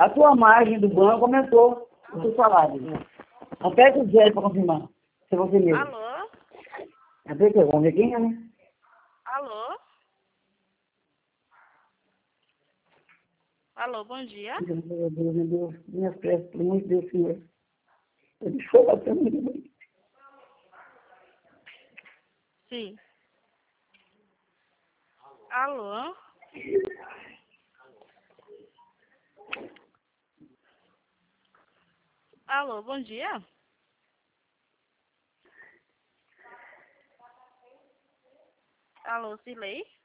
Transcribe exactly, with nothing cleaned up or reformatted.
A tua margem do banco aumentou o seu salário. Aperta o zero para confirmar. Se você mesmo. Alô? Aperta, vamos ver quem é, né? Alô? Alô, bom dia. Meu Deus, meu Deus, minhas preces, pelo amor de Deus, Senhor. Eu estou batendo muito. Sim. Alô? Alô, bom dia. Alô, Silei?